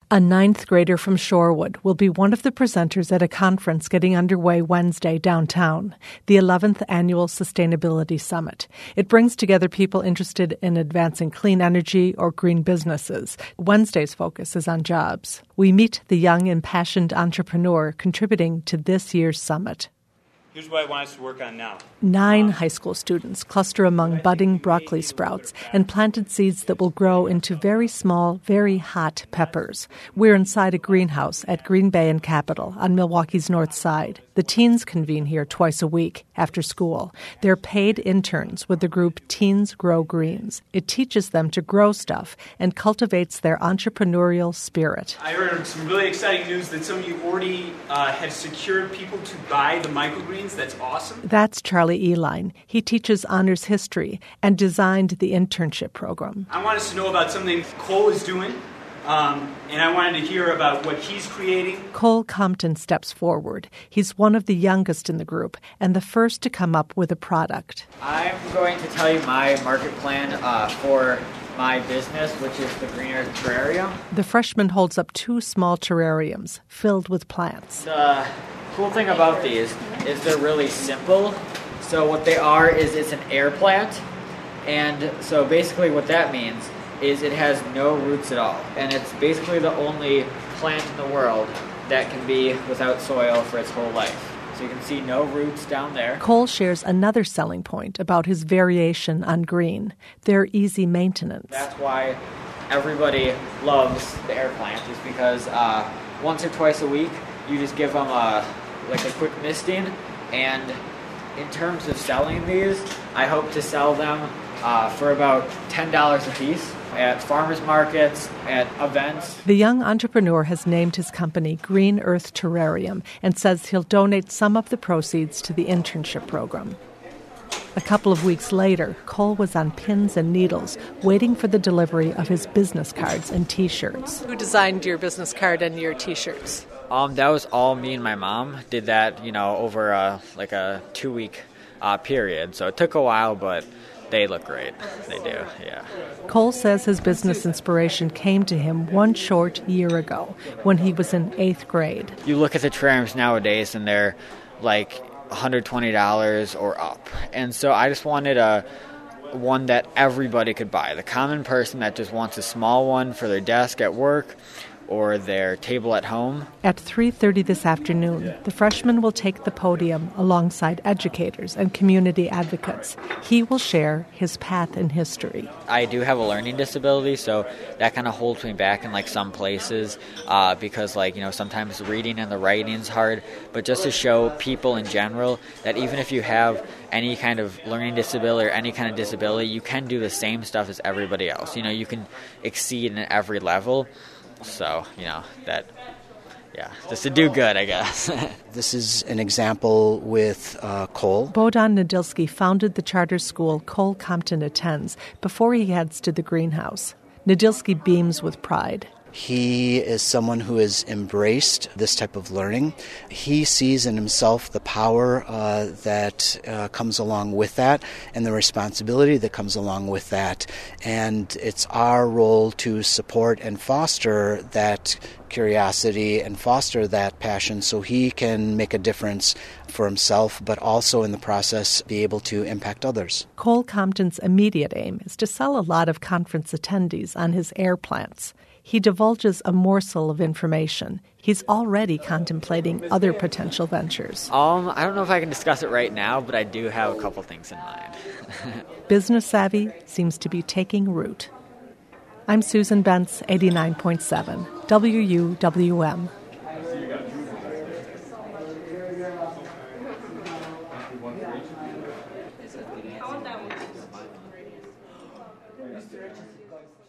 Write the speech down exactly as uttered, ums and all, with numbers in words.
A ninth grader from Shorewood will be one of the presenters at a conference getting underway Wednesday downtown, the eleventh Annual Sustainability Summit. It brings together people interested in advancing clean energy or green businesses. Wednesday's focus is on jobs. We meet the young, impassioned entrepreneur contributing to this year's summit. Here's what I want us to work on now. Nine high school students cluster among budding broccoli sprouts and planted seeds that will grow into very small, very hot peppers. We're inside a greenhouse at Green Bay and Capitol on Milwaukee's north side. The teens convene here twice a week after school. They're paid interns with the group Teens Grow Greens. It teaches them to grow stuff and cultivates their entrepreneurial spirit. I heard some really exciting news that some of you already uh, have secured people to buy the microgreens. That's awesome. That's Charlie Eline. He teaches honors history and designed the internship program. I want us to know about something Cole is doing, um, and I wanted to hear about what he's creating. Cole Compton steps forward. He's one of the youngest in the group and the first to come up with a product. I'm going to tell you my market plan uh, for my business, which is the Green Earth Terrarium. The freshman holds up two small terrariums filled with plants. The cool thing about these is they're really simple. So what they are is it's an air plant, and so basically what that means is it has no roots at all, and it's basically the only plant in the world that can be without soil for its whole life. So you can see no roots down there. Cole shares another selling point about his variation on green. They're easy maintenance. That's why everybody loves the air plant, is because uh, once or twice a week you just give them a like a quick misting, and in terms of selling these, I hope to sell them uh, for about ten dollars a piece at farmers markets, at events. The young entrepreneur has named his company Green Earth Terrarium and says he'll donate some of the proceeds to the internship program. A couple of weeks later, Cole was on pins and needles, waiting for the delivery of his business cards and T-shirts. Who designed your business card and your T-shirts? Um, that was all me and my mom. Did that, you know, over a, like a two-week uh, period. So it took a while, but they look great. They do, yeah. Cole says his business inspiration came to him one short year ago when he was in eighth grade. You look at the terrariums nowadays, and they're like one hundred twenty dollars or up. And so I just wanted a one that everybody could buy. The common person that just wants a small one for their desk at work or their table at home. At three thirty this afternoon, the freshman will take the podium alongside educators and community advocates. He will share his path in history. I do have a learning disability, so that kind of holds me back in like some places uh, because like, you know, sometimes the reading and the writing's hard, but just to show people in general that even if you have any kind of learning disability or any kind of disability, you can do the same stuff as everybody else. You know, you can exceed in every level. So, you know, that, yeah, just to do good, I guess. This is an example with uh, Cole. Bohdan Nadilski founded the charter school Cole Compton attends before he heads to the greenhouse. Nadilski beams with pride. He is someone who has embraced this type of learning. He sees in himself the power uh, that uh, comes along with that and the responsibility that comes along with that. And it's our role to support and foster that curiosity and foster that passion so he can make a difference for himself, but also in the process be able to impact others. Cole Compton's immediate aim is to sell a lot of conference attendees on his air plants. He divulges a morsel of information. He's already contemplating other potential ventures. Um, I don't know if I can discuss it right now, but I do have a couple things in mind. Business savvy seems to be taking root. I'm Susan Bentz, eighty-nine point seven, W U W M. How about that one?